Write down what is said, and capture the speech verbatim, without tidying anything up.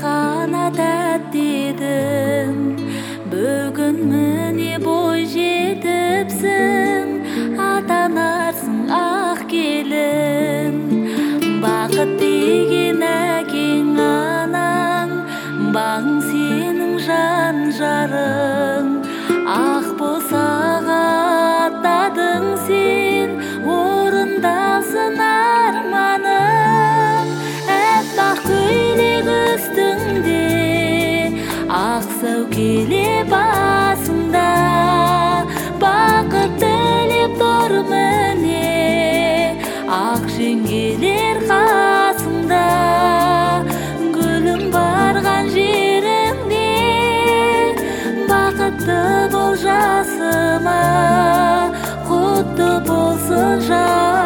ғана тәттедің, бүгін міне бой жетіпсің, атанарсың ақ келін. Бақыт деген әкең анаң, бағың сенің жан жарың. Ақ босаға аттадың сен, орындалсын арманың. Әппақ көйлек үстіңде, ақ сәукеле басыңда, бақыт тілеп тұр міне, ақ жеңгелер қасыңда. Гүлім барған жеріңде, бақытты бол жасыма, құтты болсын жас.